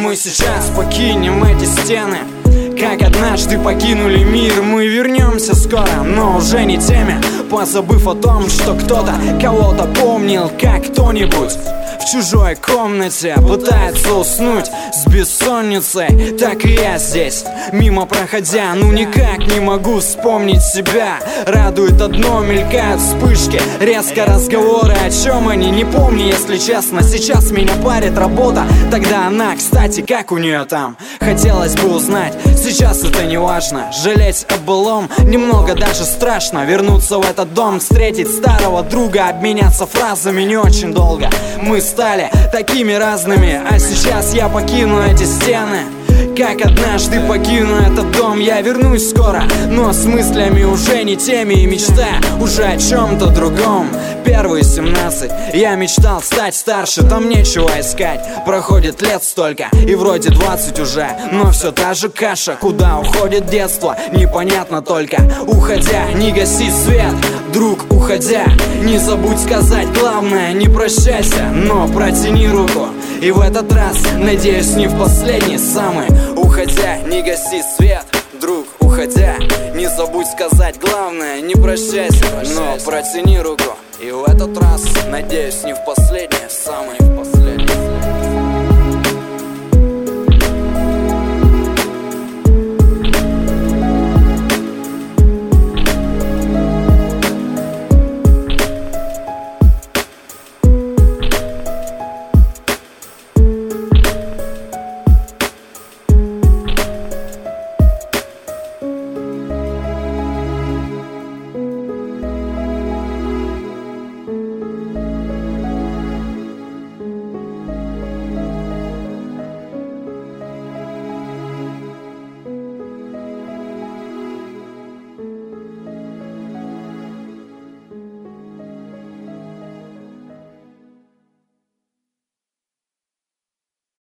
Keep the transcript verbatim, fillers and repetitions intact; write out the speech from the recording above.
мы сейчас покинем эти стены, как однажды покинули мир. Мы вернемся скоро, но уже не теми, позабыв о том, что кто-то кого-то помнил, как кто-нибудь в чужой комнате пытается уснуть с бессонницей. Так и я здесь, мимо проходя, ну никак не могу вспомнить себя. Радует одно, мелькают вспышки, резко разговоры, о чем они, не помню, если честно. Сейчас меня парит работа, тогда она, кстати, как у нее там? Хотелось бы узнать, сейчас это не важно. Жалеть о былом немного даже страшно. Вернуться в этот дом, встретить старого друга, обменяться фразами не очень долго. Мы стали такими разными, а сейчас я покину эти стены, как однажды покину этот дом. Я вернусь скоро, но с мыслями уже не теми, и мечта уже о чем-то другом. Первые семнадцать я мечтал стать старше, там нечего искать. Проходит лет столько, и вроде двадцать уже, но все та же каша. Куда уходит детство, непонятно только. Уходя, не гаси свет, друг, уходя, не забудь сказать главное, не прощайся, но протяни руку. И в этот раз, надеюсь, не в последний самый. Уходя, не гаси свет, друг, уходя, не забудь сказать главное, не прощайся, но протяни руку. И в этот раз, надеюсь, не в последний самый.